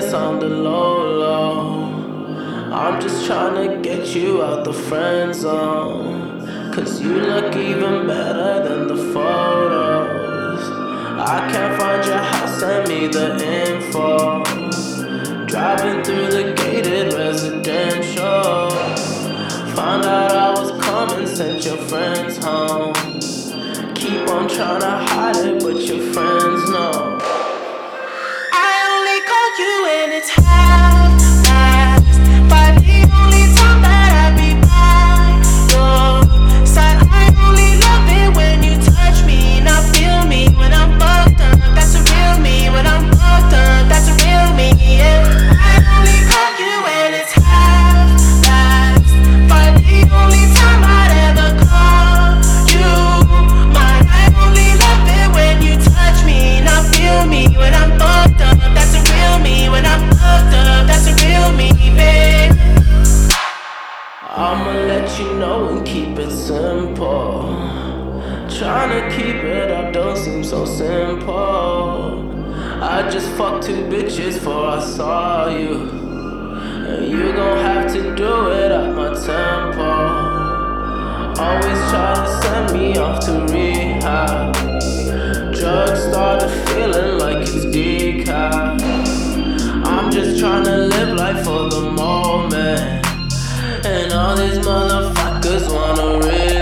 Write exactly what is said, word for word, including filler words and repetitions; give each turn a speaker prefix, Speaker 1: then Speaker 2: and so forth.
Speaker 1: this on the low low. I'm just tryna get you out the friend zone, cause you look even better than the photos. I can't find your house, send me the info. Driving through the gated residential, found out I was coming, sent your friends home. Keep on tryna hide it, but your friends know.
Speaker 2: I only call you when it's half-past, but the only time that I be by your side. I only love it when you touch me, not feel me when I'm fucked up. That's a real me when I'm fucked up. That's a real me, yeah. I only call you when it's half-past, but the only time I'd ever call you mine. I only love it when you touch me, not feel me when I'm fucked up. That's a real me when I'm fucked up. That's a real me, babe.
Speaker 1: I'ma let you know and keep it simple. Tryna keep it up don't seem so simple. I just fucked two bitches before I saw you, and you gon' have to do it at my tempo. Always try to send me off to rehab. Drugs started feeling like it's decaf. I'm just tryna live life for the moment, and all these motherfuckers wanna risk